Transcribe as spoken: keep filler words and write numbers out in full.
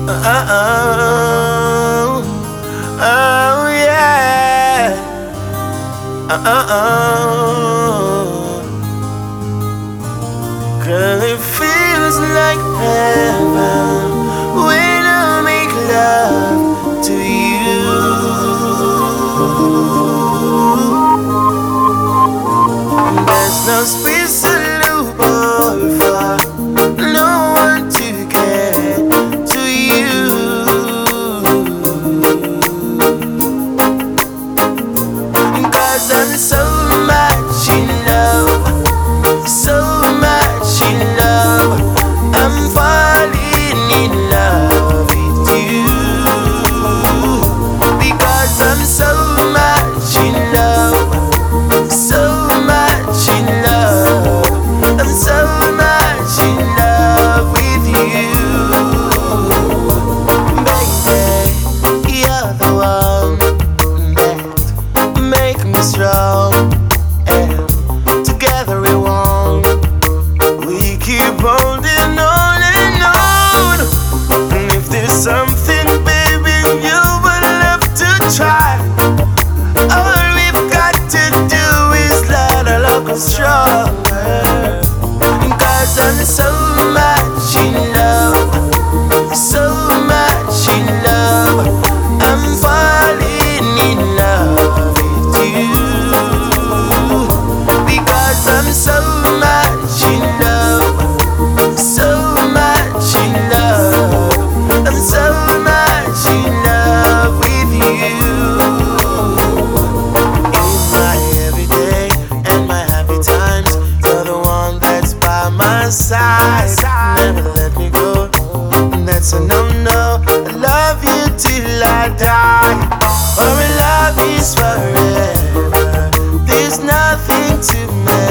Uh-oh, oh yeah. Uh-oh, girl, it feels like heaven when I make love to you. There's no space to loop or far, no one to get to you. Cause I'm so much in love, so much in love. I'm falling in love with you. Because I'm so much in love, so much in love. I'm so much in love with you. Baby, you're the one that make me strong, and together we won't. We keep holding on and on. And if there's something, baby, you will have to try. All we've got to do is let our love go stronger. Cause I'm so much in love, so much in love. I'm falling in love with you. Because I'm so much in love, so much in love. I'm so much in love with you. In my everyday and my happy times, you're the one that's by my side. Never let me go, that's a no-no. I love you till I die. Our love is forever, there's nothing to make